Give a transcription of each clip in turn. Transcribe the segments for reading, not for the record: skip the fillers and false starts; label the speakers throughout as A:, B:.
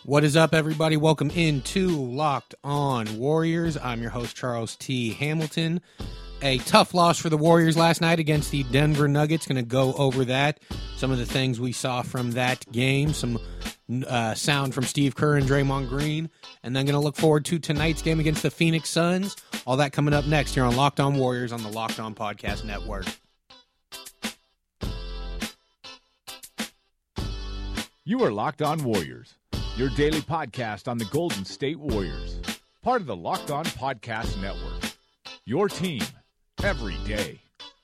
A: What is up, everybody? Welcome into Locked On Warriors. I'm your host, Charles T. Hamilton. A tough loss for the Warriors last night against the Denver Nuggets. Going to go over that, some of the things we saw from that game, some sound from Steve Kerr and Draymond Green, and then going to look forward to tonight's game against the Phoenix Suns. All that coming up next here on Locked On Warriors on the Locked On Podcast Network.
B: You are Locked On Warriors, your daily podcast on the Golden State Warriors, part of the Locked On Podcast Network, your team every day.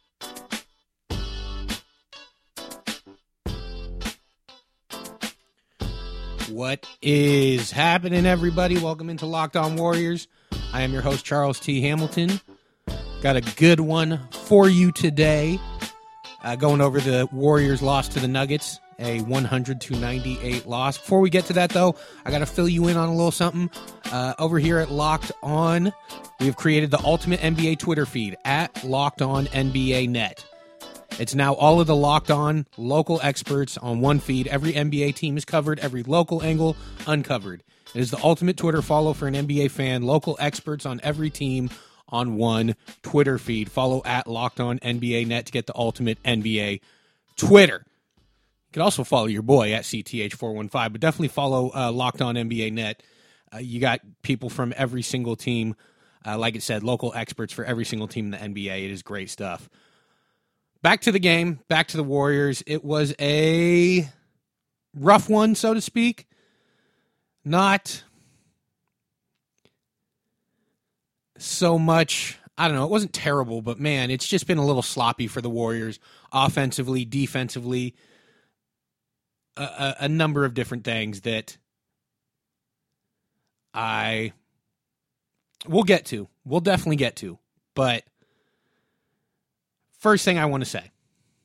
A: What is happening, everybody? Welcome into Locked On Warriors. I am your host, Charles T. Hamilton. Got a good one for you today. Going over the Warriors' loss to the Nuggets, a 100-98 loss. Before we get to that, though, I got to fill you in on a little something. Over here at Locked On, we have created the ultimate NBA Twitter feed at Locked On NBA Net. It's now all of the Locked On local experts on one feed. Every NBA team is covered, every local angle uncovered. It is the ultimate Twitter follow for an NBA fan. Local experts on every team on one Twitter feed. Follow at Locked On NBA Net to get the ultimate NBA Twitter. You can also follow your boy at CTH415, but definitely follow Locked On NBA Net. You got people from every single team. Like I said, local experts for every single team in the NBA. It is great stuff. Back to the game, back to the Warriors. It was a rough one, so to speak. Not so much, I don't know, it wasn't terrible, but man, it's just been a little sloppy for the Warriors, offensively, defensively, a number of different things that we'll get to. We'll definitely get to. But first thing I want to say,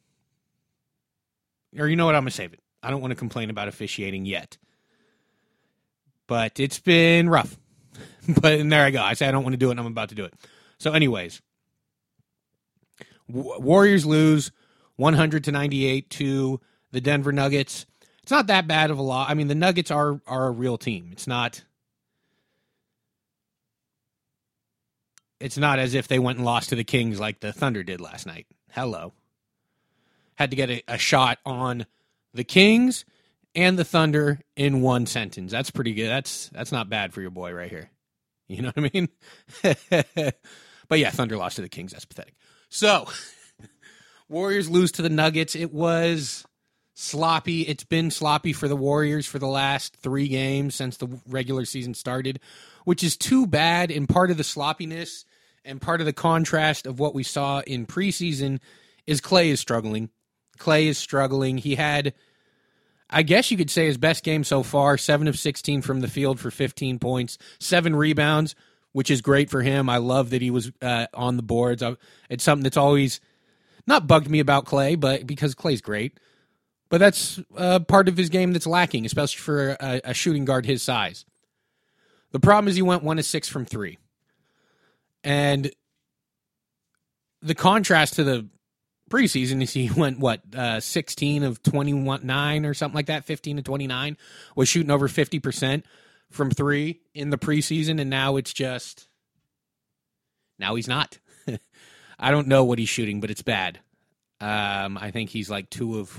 A: or you know what, I'm going to save it. I don't want to complain about officiating yet. But it's been rough. But and there I go. I say I don't want to do it, and I'm about to do it. So anyways, Warriors lose 100-98 to the Denver Nuggets. It's not that bad of a loss. I mean, the Nuggets are a real team. It's not as if they went and lost to the Kings like the Thunder did last night. Hello. Had to get a shot on the Kings and the Thunder in one sentence. That's pretty good. That's not bad for your boy right here. You know what I mean? But yeah, Thunder lost to the Kings. That's pathetic. So, Warriors lose to the Nuggets. It was sloppy. It's been sloppy for the Warriors for the last 3 games since the regular season started, which is too bad. And part of the sloppiness and part of the contrast of what we saw in preseason is Klay is struggling. Klay is struggling. He had, I guess you could say, his best game so far, 7 of 16 from the field for 15 points, 7 rebounds, which is great for him. I love that he was on the boards. It's something that's always not bugged me about Klay, but because Klay's great. But that's part of his game that's lacking, especially for a shooting guard his size. The problem is he went 1 of 6 from 3. And the contrast to the preseason is he went, 16 of 29 or something like that, 15 of 29, was shooting over 50% from 3 in the preseason, and now it's just, now he's not. I don't know what he's shooting, but it's bad. I think he's like 2 of,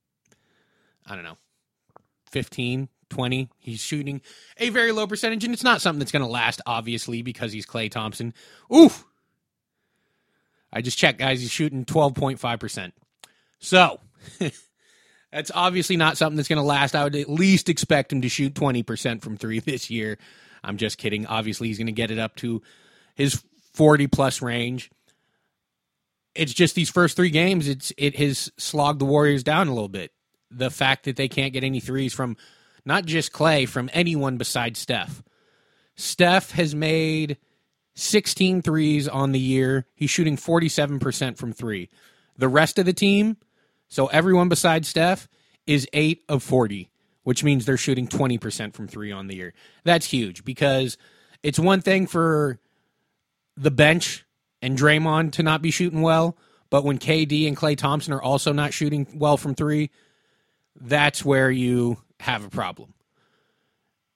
A: 15, 20. He's shooting a very low percentage, and it's not something that's going to last, obviously, because he's Klay Thompson. Oof! I just checked, guys. He's shooting 12.5%. So, that's obviously not something that's going to last. I would at least expect him to shoot 20% from 3 this year. I'm just kidding. Obviously, he's going to get it up to his 40-plus range. It's just these first 3 games, it has slogged the Warriors down a little bit. The fact that they can't get any threes from not just Klay, from anyone besides Steph. Steph has made 16 threes on the year. He's shooting 47% from 3. The rest of the team, so everyone besides Steph, is 8 of 40, which means they're shooting 20% from 3 on the year. That's huge because it's one thing for the bench and Draymond to not be shooting well, but when KD and Klay Thompson are also not shooting well from 3, that's where you have a problem.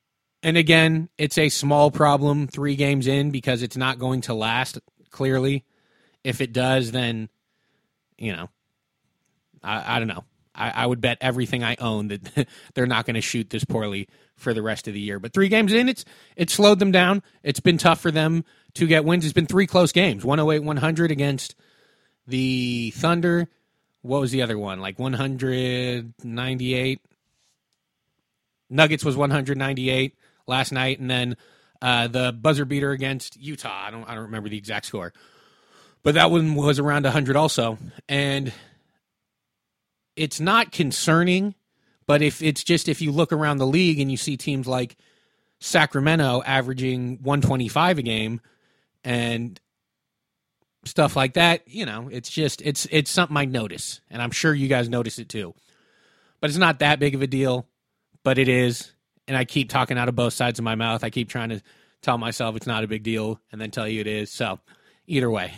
A: And again, it's a small problem 3 games in because it's not going to last, clearly. If it does, then, I don't know. I would bet everything I own that they're not going to shoot this poorly for the rest of the year. But 3 games in, it's slowed them down. It's been tough for them to get wins. It's been 3 close games, 108-100 against the Thunder. What was the other one? Like 198. Nuggets was 198 last night, and then the buzzer beater against Utah. I don't remember the exact score, but that one was around 100 also. And it's not concerning, but if you look around the league and you see teams like Sacramento averaging 125 a game and stuff like that, it's something I notice, and I'm sure you guys notice it too. But it's not that big of a deal, but it is, and I keep talking out of both sides of my mouth. I keep trying to tell myself it's not a big deal and then tell you it is. So either way.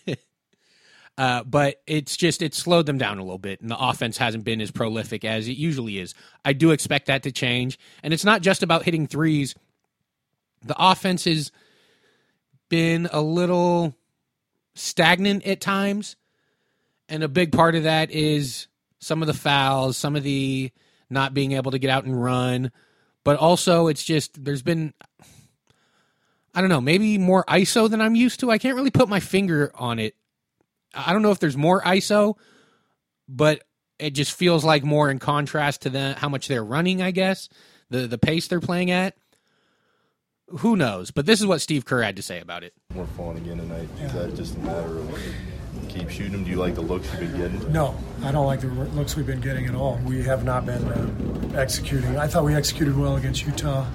A: But it's slowed them down a little bit, and the offense hasn't been as prolific as it usually is. I do expect that to change, and it's not just about hitting threes. The offense has been a little stagnant at times, and a big part of that is some of the fouls, some of the not being able to get out and run, but also there's been, I don't know, maybe more ISO than I'm used to. I can't really put my finger on it. I don't know if there's more ISO, but it just feels like more in contrast to how much they're running, I guess, the pace they're playing at. Who knows? But this is what Steve Kerr had to say about it.
C: More fun again tonight. Is that just a matter of keep shooting them? Do you like the looks you've been getting?
D: No, I don't like the looks we've been getting at all. We have not been executing. I thought we executed well against Utah.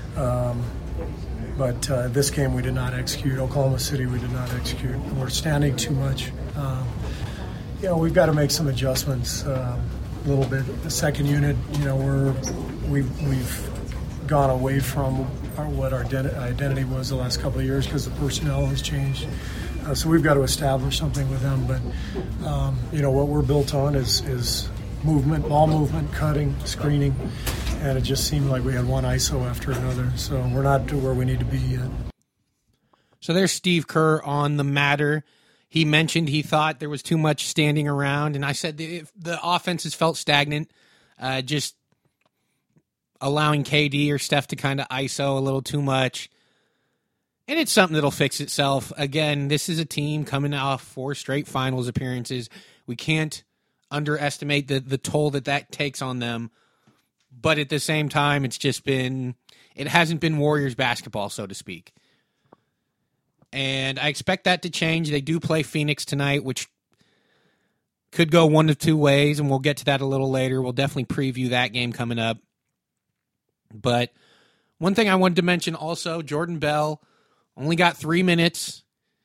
D: But this game we did not execute. Oklahoma City we did not execute. We're standing too much. We've got to make some adjustments a little bit. The second unit, we've gone away from what our identity was the last couple of years because the personnel has changed. So we've got to establish something with them. But what we're built on is movement, ball movement, cutting, screening. And it just seemed like we had one ISO after another. So we're not to where we need to be yet.
A: So there's Steve Kerr on the matter. He mentioned he thought there was too much standing around. And I said the offense has felt stagnant, just allowing KD or Steph to kind of ISO a little too much. And it's something that'll fix itself. Again, this is a team coming off 4 straight finals appearances. We can't underestimate the toll that takes on them. But at the same time, it hasn't been Warriors basketball, so to speak. And I expect that to change. They do play Phoenix tonight, which could go one of 2 ways, and we'll get to that a little later. We'll definitely preview that game coming up. But one thing I wanted to mention also, Jordan Bell only got 3 minutes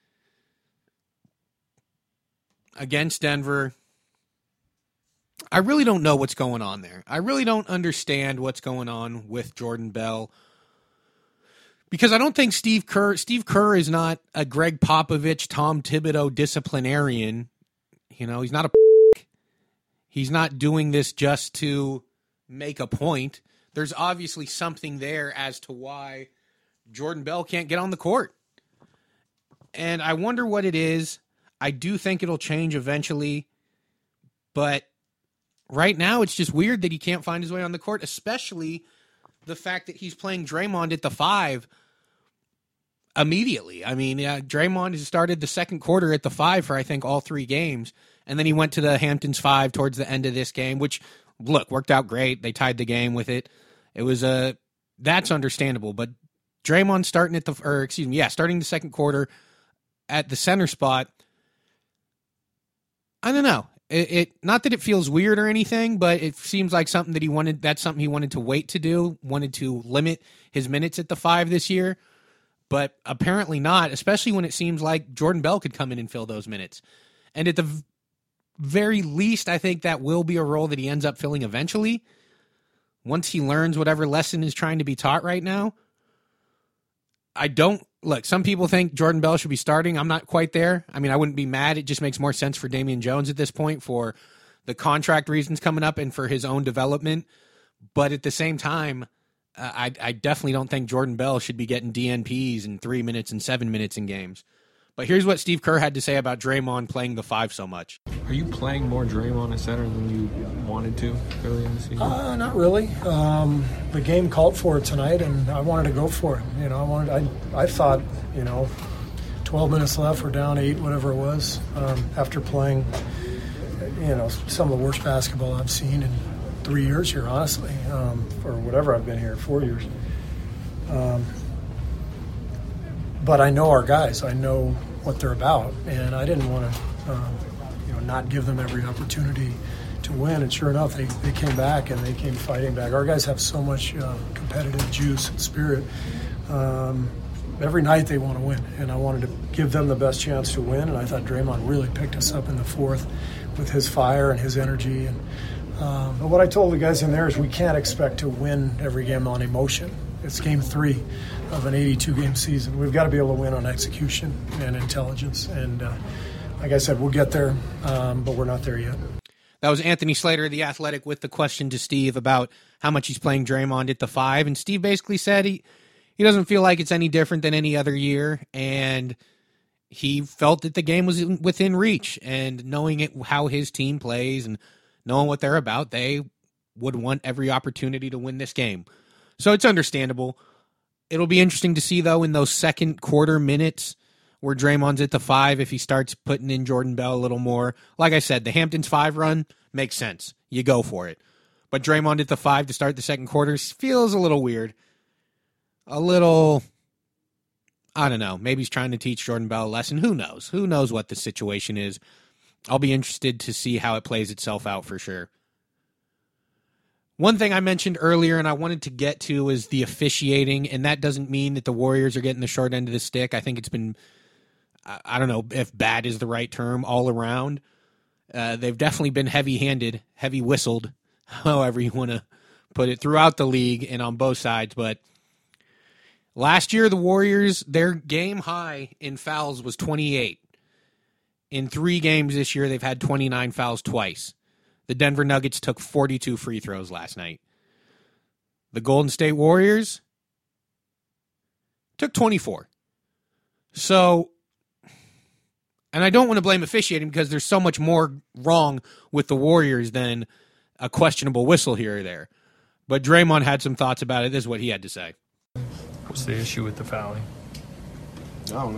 A: against Denver. I really don't know what's going on there. I really don't understand what's going on with Jordan Bell. Because I don't think Steve Kerr is not a Greg Popovich, Tom Thibodeau disciplinarian. He's not he's not doing this just to make a point. There's obviously something there as to why Jordan Bell can't get on the court. And I wonder what it is. I do think it'll change eventually. But right now, it's just weird that he can't find his way on the court, especially the fact that he's playing Draymond at the 5 immediately. I mean, Draymond has started the second quarter at the 5 for, I think, all 3 games. And then he went to the Hamptons 5 towards the end of this game, which, look, worked out great. They tied the game with it. It was that's understandable. But Draymond starting starting the second quarter at the center spot, I don't know. It not that it feels weird or anything, but it seems like something that he wanted. That's something he wanted to wait to do. Wanted to limit his minutes at the 5 this year, but apparently not. Especially when it seems like Jordan Bell could come in and fill those minutes. And at the very least, I think that will be a role that he ends up filling eventually, once he learns whatever lesson is trying to be taught right now. Some people think Jordan Bell should be starting. I'm not quite there. I mean, I wouldn't be mad. It just makes more sense for Damian Jones at this point for the contract reasons coming up and for his own development. But at the same time, I definitely don't think Jordan Bell should be getting DNPs in 3 minutes and 7 minutes in games. But here's what Steve Kerr had to say about Draymond playing the 5 so much.
E: Are you playing more Draymond at center than you wanted to early in the season?
D: Not really. The game called for it tonight, and I wanted to go for it. You know, I thought, 12 minutes left, we're down 8, whatever it was, after playing, some of the worst basketball I've seen in 3 years here, honestly, or whatever I've been here, 4 years. But I know our guys. I know what they're about, and I didn't want to, not give them every opportunity to win. And sure enough, they came back and they came fighting back. Our guys have so much competitive juice and spirit. Every night they want to win, and I wanted to give them the best chance to win. And I thought Draymond really picked us up in the fourth with his fire and his energy. And but what I told the guys in there is we can't expect to win every game on emotion. It's game 3 of an 82-game season. We've got to be able to win on execution and intelligence. And like I said, we'll get there, but we're not there yet.
A: That was Anthony Slater of The Athletic with the question to Steve about how much he's playing Draymond at the 5. And Steve basically said he doesn't feel like it's any different than any other year. And he felt that the game was within reach. And knowing how his team plays and knowing what they're about, they would want every opportunity to win this game. So it's understandable. It'll be interesting to see, though, in those second quarter minutes where Draymond's at the 5, if he starts putting in Jordan Bell a little more. Like I said, the Hamptons 5 run makes sense. You go for it. But Draymond at the 5 to start the second quarter feels a little weird. A little, I don't know, maybe he's trying to teach Jordan Bell a lesson. Who knows? Who knows what the situation is? I'll be interested to see how it plays itself out for sure. One thing I mentioned earlier and I wanted to get to is the officiating, and that doesn't mean that the Warriors are getting the short end of the stick. I think it's been, I don't know if bad is the right term, all around. They've definitely been heavy-handed, heavy-whistled, however you want to put it, throughout the league and on both sides. But last year, the Warriors, their game high in fouls was 28. In 3 games this year, they've had 29 fouls twice. The Denver Nuggets took 42 free throws last night. The Golden State Warriors took 24. So, and I don't want to blame officiating because there's so much more wrong with the Warriors than a questionable whistle here or there. But Draymond had some thoughts about it. This is what he had to say.
E: What's the issue with the fouling?
F: I don't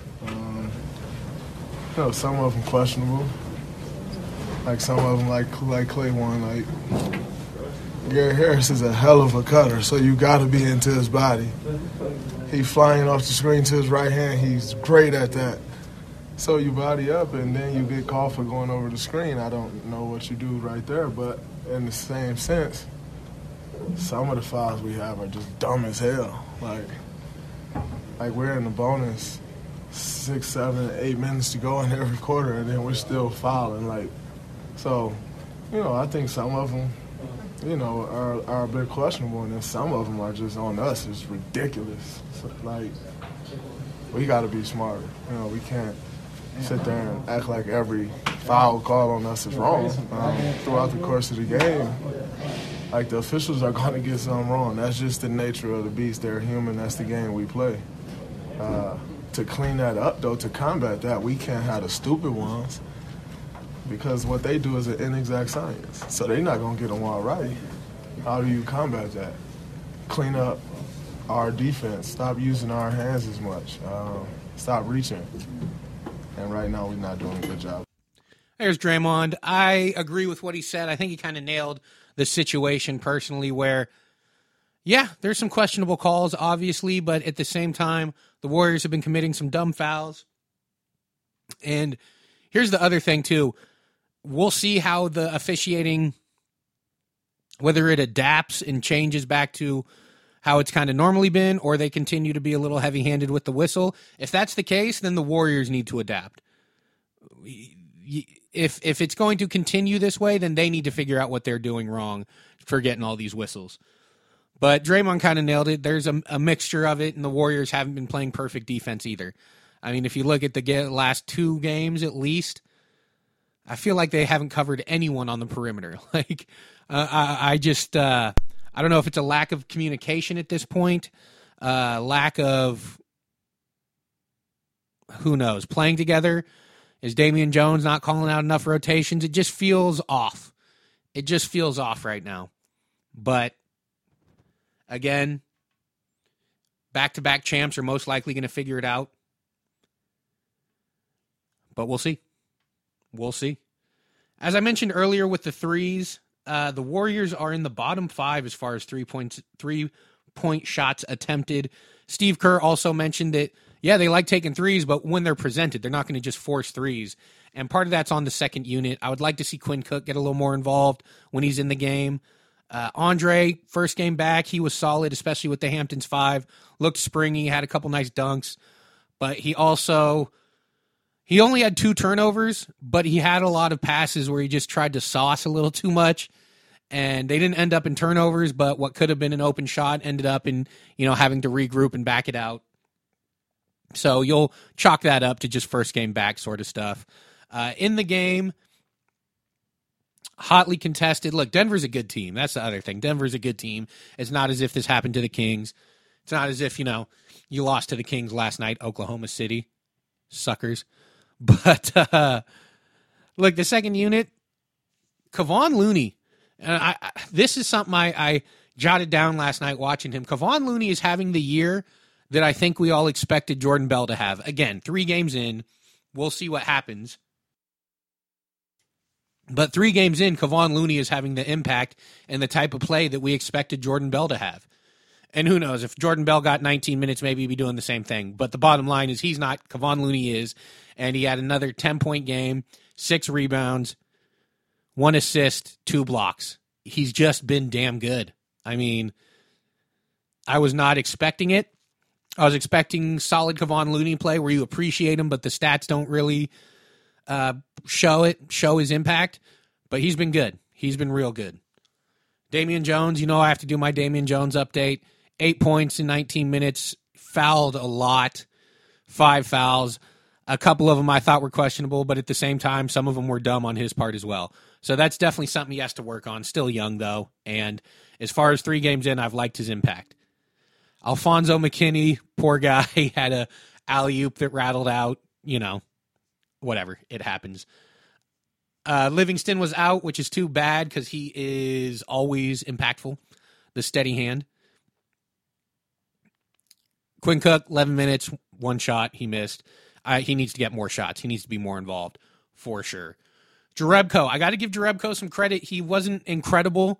F: know. Some of them questionable. Like some of them, like Clay one, like Gary Harris is a hell of a cutter, so you got to be into his body. He's flying off the screen to his right hand. He's great at that. So you body up, and then you get called for going over the screen. I don't know what you do right there, but in the same sense, some of the fouls we have are just dumb as hell. Like we're in the bonus 6, 7, 8 minutes to go in every quarter, and then we're still fouling. So, I think some of them, are a bit questionable, and then some of them are just on us. It's ridiculous. So, we got to be smarter. We can't sit there and act like every foul call on us is wrong. Throughout the course of the game, the officials are going to get something wrong. That's just the nature of the beast. They're human. That's the game we play. To clean that up, though, to combat that, we can't have the stupid ones. Because what they do is an inexact science. So they're not going to get them all right. How do you combat that? Clean up our defense. Stop using our hands as much. Stop reaching. And right now we're not doing a good job.
A: There's Draymond. I agree with what he said. I think he kind of nailed the situation personally where, yeah, there's some questionable calls, obviously, but at the same time, the Warriors have been committing some dumb fouls. And here's the other thing, too. We'll see how the officiating, whether it adapts and changes back to how it's kind of normally been, or they continue to be a little heavy-handed with the whistle. If that's the case, then the Warriors need to adapt. If it's going to continue this way, then they need to figure out what they're doing wrong for getting all these whistles. But Draymond kind of nailed it. There's a mixture of it, and the Warriors haven't been playing perfect defense either. I mean, if you look at the last 2 games at least, I feel like they haven't covered anyone on the perimeter. I I don't know if it's a lack of communication at this point, lack of, who knows, playing together. Is Damian Jones not calling out enough rotations? It just feels off. It just feels off right now. But, again, back-to-back champs are most likely going to figure it out. But we'll see. We'll see. As I mentioned earlier with the threes, the Warriors are in the bottom 5 as far as three-point shots attempted. Steve Kerr also mentioned that, yeah, they like taking threes, but when they're presented, they're not going to just force threes. And part of that's on the second unit. I would like to see Quinn Cook get a little more involved when he's in the game. Andre, first game back, he was solid, especially with the Hamptons 5. Looked springy, had a couple nice dunks. But he only had 2 turnovers, but he had a lot of passes where he just tried to sauce a little too much. And they didn't end up in turnovers, but what could have been an open shot ended up in, having to regroup and back it out. So you'll chalk that up to just first game back sort of stuff. In the game, hotly contested. Look, Denver's a good team. That's the other thing. Denver's a good team. It's not as if this happened to the Kings. It's not as if, you lost to the Kings last night, Oklahoma City. Suckers. But, look, the second unit, Kevon Looney. And this is something I jotted down last night watching him. Kevon Looney is having the year that I think we all expected Jordan Bell to have. Again, 3 games in. We'll see what happens. But 3 games in, Kevon Looney is having the impact and the type of play that we expected Jordan Bell to have. And who knows, if Jordan Bell got 19 minutes, maybe he'd be doing the same thing. But the bottom line is he's not. Kevon Looney is. And he had another 10-point game, 6 rebounds, 1 assist, 2 blocks. He's just been damn good. I mean, I was not expecting it. I was expecting solid Kevon Looney play where you appreciate him, but the stats don't really show his impact. But he's been good. He's been real good. Damian Jones, I have to do my Damian Jones update. 8 points in 19 minutes, fouled a lot, 5 fouls. A couple of them I thought were questionable, but at the same time, some of them were dumb on his part as well. So that's definitely something he has to work on. Still young, though. And as far as 3 games in, I've liked his impact. Alfonso McKinney, poor guy, had a alley-oop that rattled out. Whatever. It happens. Livingston was out, which is too bad because he is always impactful. The steady hand. Quinn Cook, 11 minutes, 1 shot. He missed. He needs to get more shots. He needs to be more involved, for sure. Jerebko, I got to give Jerebko some credit. He wasn't incredible.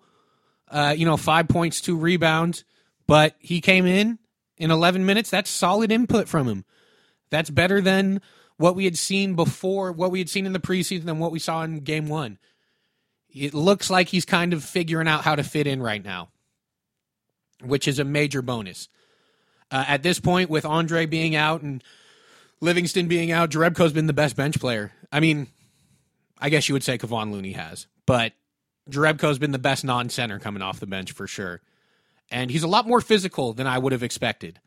A: 5 points, 2 rebounds. But he came in 11 minutes. That's solid input from him. That's better than what we had seen before, what we had seen in the preseason and what we saw in game 1. It looks like he's kind of figuring out how to fit in right now, which is a major bonus. At this point, with Andre being out and Livingston being out, Jerebko's been the best bench player. I mean, I guess you would say Kevon Looney has, but Jerebko's been the best non-center coming off the bench for sure. And he's a lot more physical than I would have expected.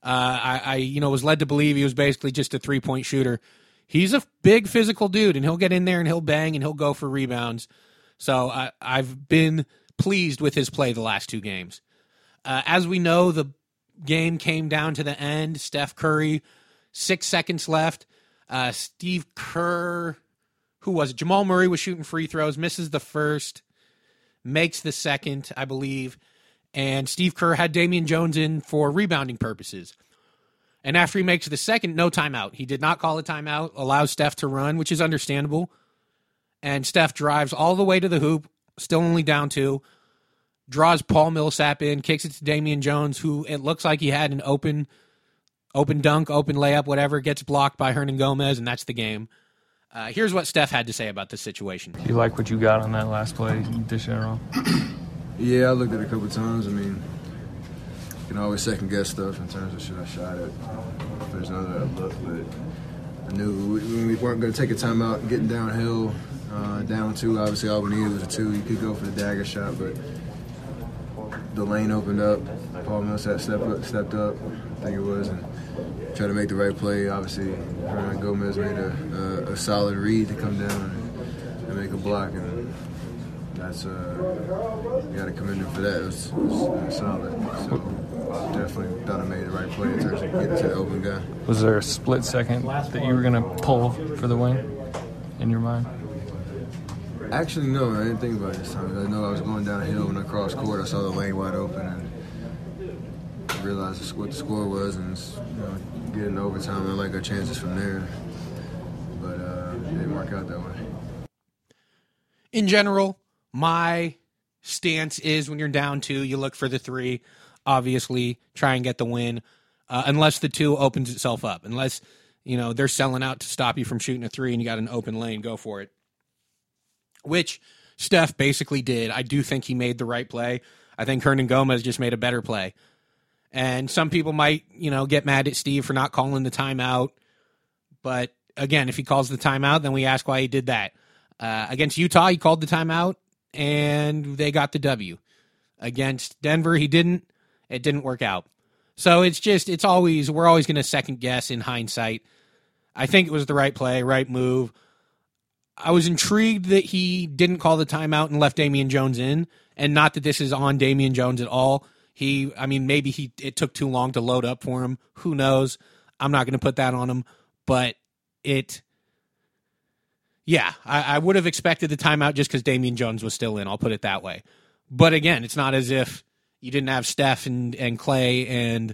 A: I was led to believe he was basically just a 3-point shooter. He's a big physical dude, and he'll get in there and he'll bang and he'll go for rebounds. So I've been pleased with his play the last 2 games. As we know, the game came down to the end. Steph Curry, 6 seconds left. Steve Kerr, who was it? Jamal Murray was shooting free throws, misses the first, makes the second, I believe. And Steve Kerr had Damian Jones in for rebounding purposes. And after he makes the second, no timeout. He did not call a timeout, allows Steph to run, which is understandable. And Steph drives all the way to the hoop, still only down 2, draws Paul Millsap in, kicks it to Damian Jones, who it looks like he had an open dunk, open layup, whatever, gets blocked by Hernan Gomez, and that's the game. Here's what Steph had to say about this situation.
E: You like what you got on that last play, dish it off?
G: Yeah, I looked at it a couple of times. I mean, you can always second-guess stuff in terms of should I shot it. If there's another look, but I knew we weren't going to take a timeout getting downhill, down 2. Obviously, all we needed was a 2. You could go for the dagger shot, but the lane opened up. Paul Millsap stepped up, I think it was, and tried to make the right play. Obviously, Hernan Gomez made a solid read to come down and make a block, and that's you got to commend him for that. It was solid. So definitely thought I made the right play in terms of getting to the open guy.
E: Was there a split second that you were going to pull for the win in your mind?
G: Actually, no, I didn't think about it this time. I know I was going downhill when I crossed court. I saw the lane wide open and I realized what the score was, and getting to overtime, I like our chances from there. But it didn't work out that way.
A: In general, my stance is when you're down 2, you look for the 3. Obviously, try and get the win, unless the 2 opens itself up. Unless they're selling out to stop you from shooting a 3 and you got an open lane, go for it. Which Steph basically did. I do think he made the right play. I think Hernan Gomez just made a better play. And some people might, get mad at Steve for not calling the timeout. But again, if he calls the timeout, then we ask why he did that. Against Utah, he called the timeout, and they got the W. Against Denver, he didn't. It didn't work out. So we're always going to second guess in hindsight. I think it was the right play, right move. I was intrigued that he didn't call the timeout and left Damian Jones in, and not that this is on Damian Jones at all. Maybe it took too long to load up for him. Who knows? I'm not going to put that on him, but I would have expected the timeout just because Damian Jones was still in. I'll put it that way. But again, it's not as if you didn't have Steph and Klay and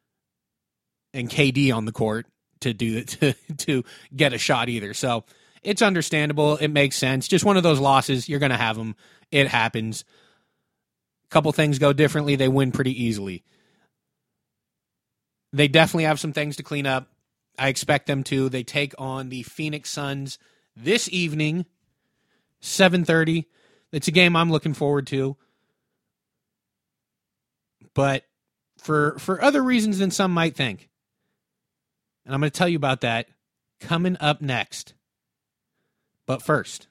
A: KD on the court to do to get a shot either. So it's understandable. It makes sense. Just one of those losses. You're going to have them. It happens. A couple things go differently. They win pretty easily. They definitely have some things to clean up. I expect them to. They take on the Phoenix Suns this evening, 7:30. It's a game I'm looking forward to. But for other reasons than some might think. And I'm going to tell you about that coming up next. But first,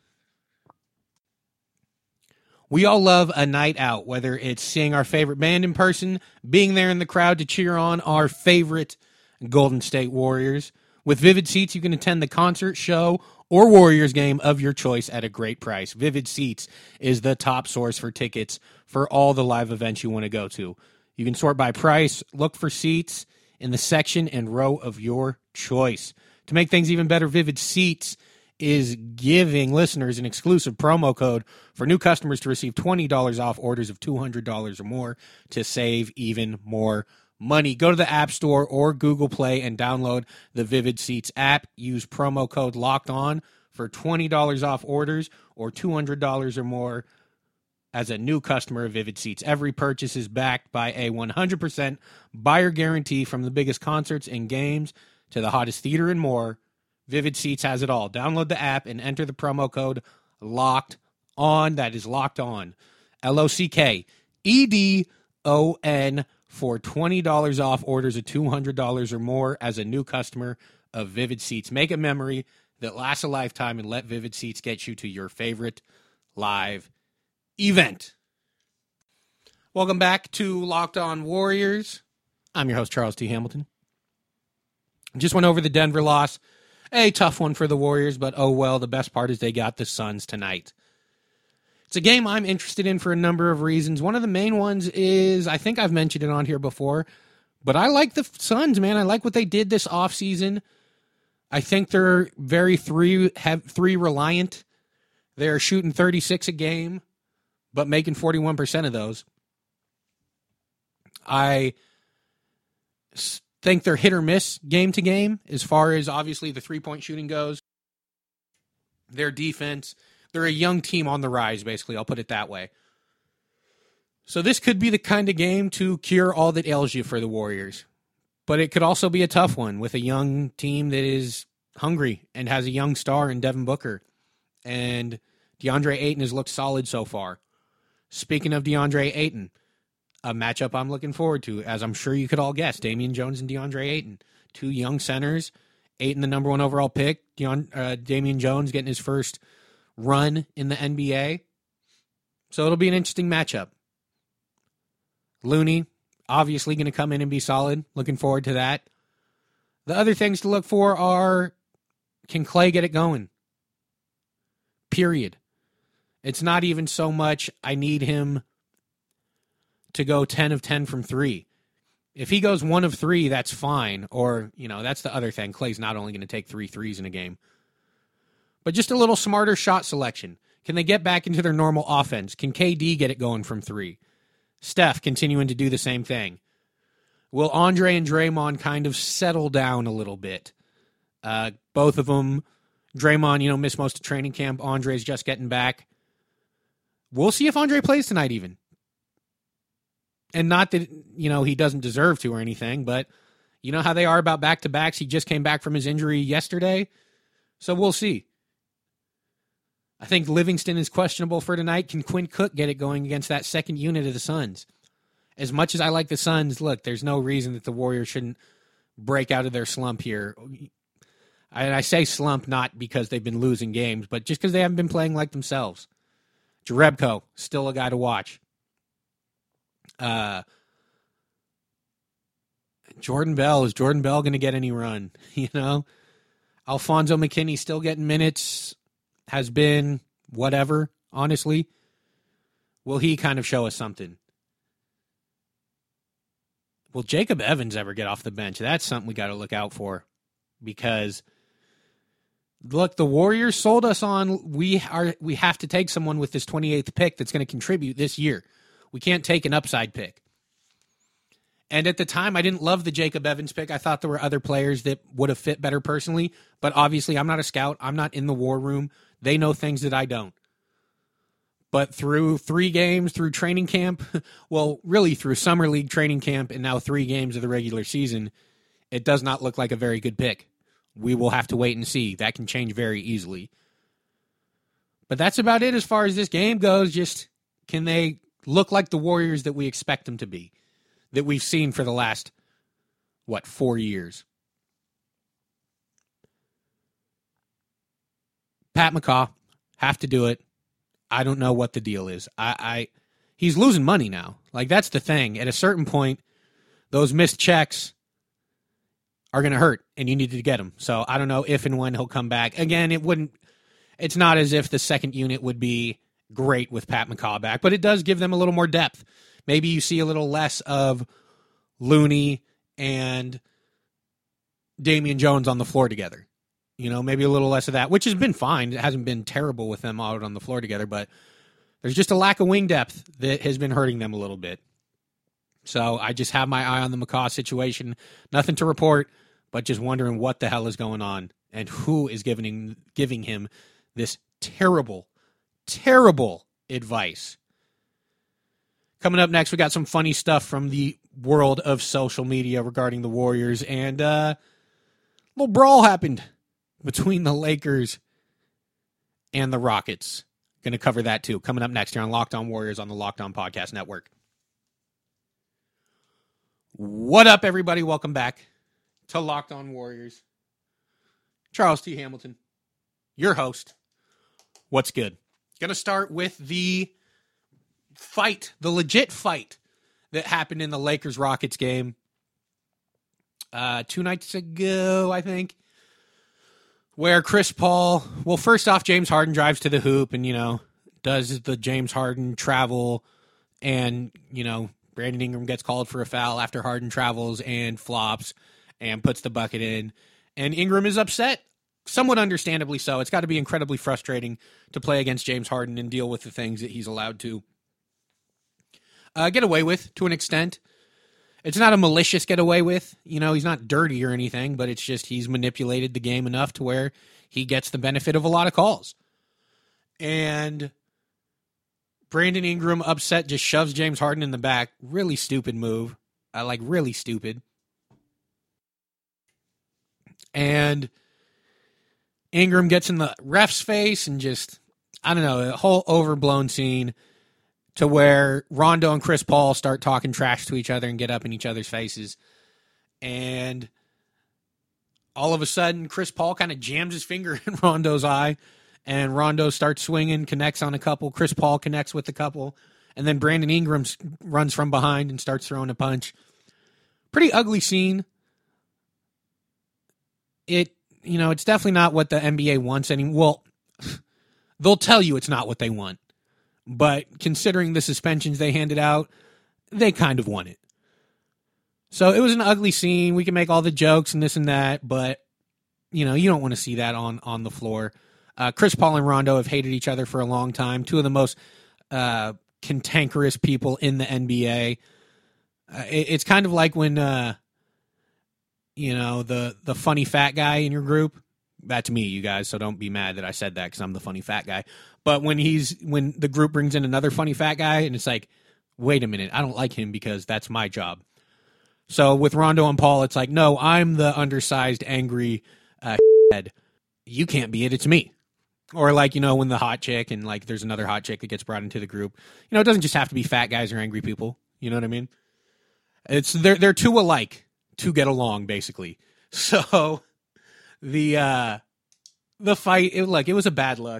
A: we all love a night out, whether it's seeing our favorite band in person, being there in the crowd to cheer on our favorite Golden State Warriors. With Vivid Seats, you can attend the concert, show, or Warriors game of your choice at a great price. Vivid Seats is the top source for tickets for all the live events you want to go to. You can sort by price, look for seats in the section and row of your choice. To make things even better, Vivid Seats is giving listeners an exclusive promo code for new customers to receive $20 off orders of $200 or more to save even more money. Go to the App Store or Google Play and download the Vivid Seats app. Use promo code Locked On for $20 off orders or $200 or more as a new customer of Vivid Seats. Every purchase is backed by a 100% buyer guarantee, from the biggest concerts and games to the hottest theater and more. Vivid Seats has it all. Download the app and enter the promo code Locked On. That is Locked On. LOCKEDON for $20 off orders of $200 or more as a new customer of Vivid Seats. Make a memory that lasts a lifetime and let Vivid Seats get you to your favorite live event. Welcome back to Locked On Warriors. I'm your host, Charles T. Hamilton. Just went over the Denver loss. A tough one for the Warriors, but oh well, the best part is they got the Suns tonight. It's a game I'm interested in for a number of reasons. One of the main ones is, I think I've mentioned it on here before, but I like the Suns, man. I like what they did this offseason. I think they're very three reliant. They're shooting 36 a game, but making 41% of those. I think they're hit or miss game to game as far as obviously the three-point shooting goes. Their defense, they're a young team on the rise, basically. I'll put it that way. So this could be the kind of game to cure all that ails you for the Warriors. But it could also be a tough one with a young team that is hungry and has a young star in Devin Booker. And DeAndre Ayton has looked solid so far. Speaking of DeAndre Ayton, a matchup I'm looking forward to, as I'm sure you could all guess, Damian Jones and DeAndre Ayton. Two young centers, Ayton the number one overall pick, Damian Jones getting his first run in the NBA. So it'll be an interesting matchup. Looney, obviously going to come in and be solid. Looking forward to that. The other things to look for are, can Klay get it going? Period. It's not even so much I need him to go 10 of 10 from 3. If he goes 1 of 3, that's fine. Or, that's the other thing. Clay's not only going to take 3 threes in a game. But just a little smarter shot selection. Can they get back into their normal offense? Can KD get it going from 3? Steph continuing to do the same thing. Will Andre and Draymond kind of settle down a little bit? Both of them. Draymond, missed most of training camp. Andre's just getting back. We'll see if Andre plays tonight even. And not that, he doesn't deserve to or anything, but you know how they are about back-to-backs. He just came back from his injury yesterday, so we'll see. I think Livingston is questionable for tonight. Can Quinn Cook get it going against that second unit of the Suns? As much as I like the Suns, look, there's no reason that the Warriors shouldn't break out of their slump here. I say slump not because they've been losing games, but just because they haven't been playing like themselves. Jerebko, still a guy to watch. Jordan Bell, is Jordan Bell going to get any run? Alfonso McKinney still getting minutes, has been whatever, honestly. Will he kind of show us something? Will Jacob Evans ever get off the bench? That's something we got to look out for, because look, the Warriors sold us on we have to take someone with this 28th pick that's going to contribute this year. We can't take an upside pick. And at the time, I didn't love the Jacob Evans pick. I thought there were other players that would have fit better personally. But obviously, I'm not a scout. I'm not in the war room. They know things that I don't. But through 3 games, through training camp, well, really through Summer League training camp and now 3 games of the regular season, it does not look like a very good pick. We will have to wait and see. That can change very easily. But that's about it as far as this game goes. Just, can they look like the Warriors that we expect them to be, that we've seen for the last, 4 years? Pat McCaw, have to do it. I don't know what the deal is. He's losing money now. Like, that's the thing. At a certain point, those missed checks are going to hurt, and you need to get them. So I don't know if and when he'll come back. Again, it's not as if the second unit would be great with Pat McCaw back, but it does give them a little more depth. Maybe you see a little less of Looney and Damian Jones on the floor together. Maybe a little less of that, which has been fine. It hasn't been terrible with them out on the floor together, but there's just a lack of wing depth that has been hurting them a little bit. So I just have my eye on the McCaw situation. Nothing to report, but just wondering what the hell is going on and who is giving him this terrible, terrible advice. Coming up next, we got some funny stuff from the world of social media regarding the Warriors, and a little brawl happened between the Lakers and the Rockets. Going to cover that too. Coming up next here on Locked On Warriors on the Locked On Podcast Network. What up, everybody? Welcome back to Locked On Warriors. Charles T. Hamilton, your host. What's good? Going to start with the fight, the legit fight that happened in the Lakers-Rockets game 2 nights ago, I think, where Chris Paul, well, first off, James Harden drives to the hoop and, does the James Harden travel, and, Brandon Ingram gets called for a foul after Harden travels and flops and puts the bucket in, and Ingram is upset, somewhat understandably so. It's got to be incredibly frustrating to play against James Harden and deal with the things that he's allowed to get away with to an extent. It's not a malicious get away with. He's not dirty or anything, but it's just he's manipulated the game enough to where he gets the benefit of a lot of calls. And Brandon Ingram, upset, just shoves James Harden in the back. Really stupid move. Really stupid. And Ingram gets in the ref's face and just, I don't know, a whole overblown scene to where Rondo and Chris Paul start talking trash to each other and get up in each other's faces. And all of a sudden, Chris Paul kind of jams his finger in Rondo's eye, and Rondo starts swinging, connects on a couple. Chris Paul connects with a couple. And then Brandon Ingram runs from behind and starts throwing a punch. Pretty ugly scene. It's definitely not what the NBA wants anymore. Well, they'll tell you it's not what they want. But considering the suspensions they handed out, they kind of won it. So it was an ugly scene. We can make all the jokes and this and that, but you don't want to see that on the floor. Chris Paul and Rondo have hated each other for a long time. Two of the most cantankerous people in the NBA. It's kind of like when the funny fat guy in your group. That's me, you guys. So don't be mad that I said that because I'm the funny fat guy. But when the group brings in another funny fat guy, and it's like, wait a minute, I don't like him because that's my job. So with Rondo and Paul, it's like, no, I'm the undersized, angry head. You can't be it. It's me. Or like, when the hot chick and like there's another hot chick that gets brought into the group. It doesn't just have to be fat guys or angry people. You know what I mean? They're two alike to get along, basically. So the fight, it was a bad look.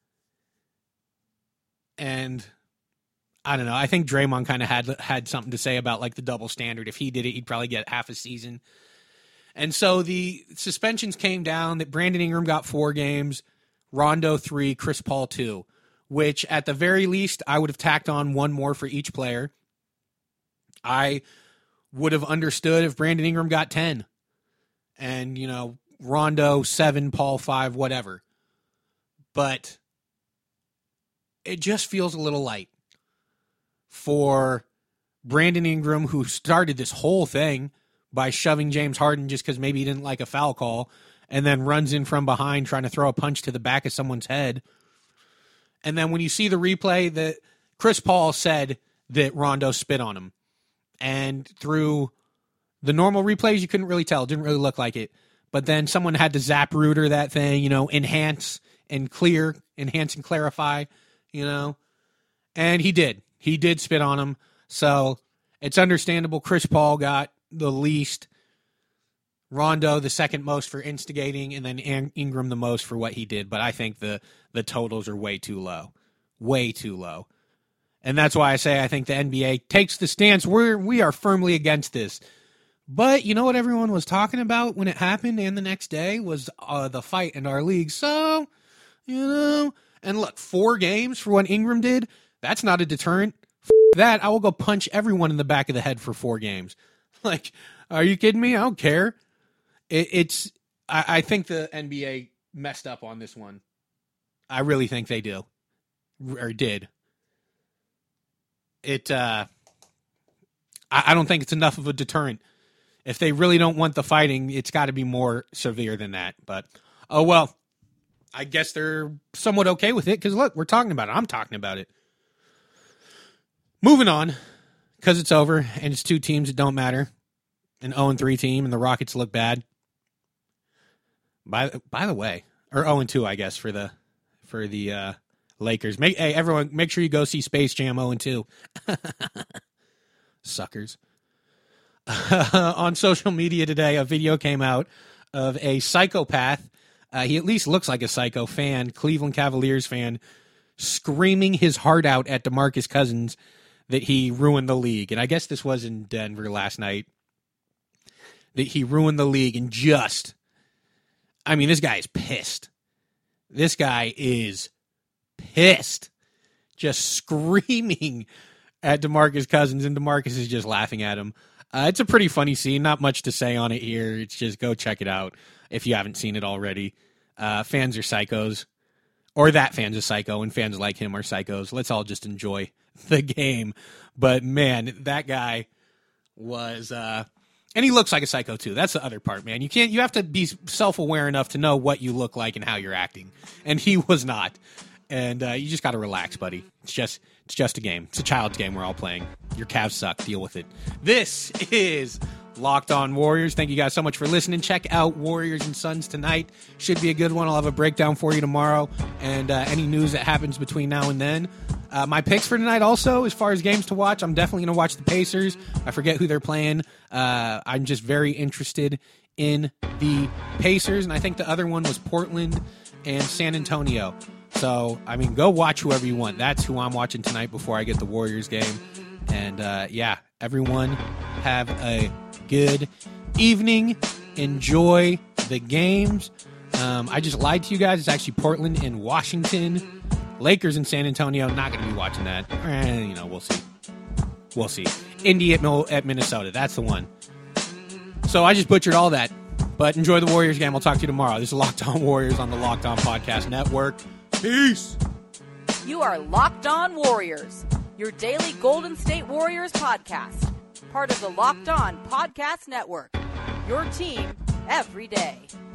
A: And I don't know. I think Draymond kind of had something to say about like the double standard. If he did it, he'd probably get half a season. And so the suspensions came down that Brandon Ingram got 4 games, Rondo 3, Chris Paul 2, which at the very least I would have tacked on 1 more for each player. I would have understood if Brandon Ingram got 10 and, Rondo 7, Paul 5, whatever. But it just feels a little light for Brandon Ingram, who started this whole thing by shoving James Harden just because maybe he didn't like a foul call, and then runs in from behind trying to throw a punch to the back of someone's head. And then when you see the replay, that Chris Paul said that Rondo spit on him. And through the normal replays, you couldn't really tell. It didn't really look like it. But then someone had to Zapruder that thing, enhance and clarify, And he did. He did spit on him. So it's understandable. Chris Paul got the least, Rondo the second most for instigating, and then Ingram the most for what he did. But I think the totals are way too low. Way too low. And that's why I say I think the NBA takes the stance. We are firmly against this. But you know what everyone was talking about when it happened and the next day was the fight in our league. So, and look, 4 games for what Ingram did, that's not a deterrent. That, I will go punch everyone in the back of the head for 4 games. Like, are you kidding me? I don't care. I think the NBA messed up on this one. I really think they do. Or did. I don't think it's enough of a deterrent. If they really don't want the fighting, it's got to be more severe than that. But, oh well, I guess they're somewhat okay with it because, look, we're talking about it. I'm talking about it. Moving on, because it's over, and it's 2 teams that don't matter. An 0-3 team, and the Rockets look bad. By the way, or 0-2, I guess, for the Lakers. Hey, everyone, make sure you go see Space Jam 0-2. Suckers. On social media today, a video came out of a psychopath. He at least looks like a psycho fan, Cleveland Cavaliers fan, screaming his heart out at DeMarcus Cousins that he ruined the league. And I guess this was in Denver last night. That he ruined the league and this guy is pissed. This guy is pissed. Just screaming at DeMarcus Cousins, and DeMarcus is just laughing at him. It's a pretty funny scene. Not much to say on it here. It's just go check it out if you haven't seen it already. Fans are psychos. Or that fan's a psycho, and fans like him are psychos. Let's all just enjoy the game. But, man, that guy was... and he looks like a psycho, too. That's the other part, man. You have to be self-aware enough to know what you look like and how you're acting. And he was not. And you just got to relax, buddy. It's just a game. It's a child's game we're all playing. Your Cavs suck. Deal with it. This is Locked On Warriors. Thank you guys so much for listening. Check out Warriors and Suns tonight. Should be a good one. I'll have a breakdown for you tomorrow. And any news that happens between now and then. My picks for tonight also, as far as games to watch, I'm definitely going to watch the Pacers. I forget who they're playing. I'm just very interested in the Pacers. And I think the other one was Portland and San Antonio. So, go watch whoever you want. That's who I'm watching tonight before I get the Warriors game. And, everyone have a good evening. Enjoy the games. I just lied to you guys. It's actually Portland and Washington. Lakers in San Antonio, not going to be watching that. We'll see. We'll see. Indy at Minnesota, that's the one. So I just butchered all that. But enjoy the Warriors game. I'll talk to you tomorrow. This is Locked On Warriors on the Locked On Podcast Network. Peace.
H: You are Locked On Warriors, your daily Golden State Warriors podcast. Part of the Locked On Podcast Network. Your team every day.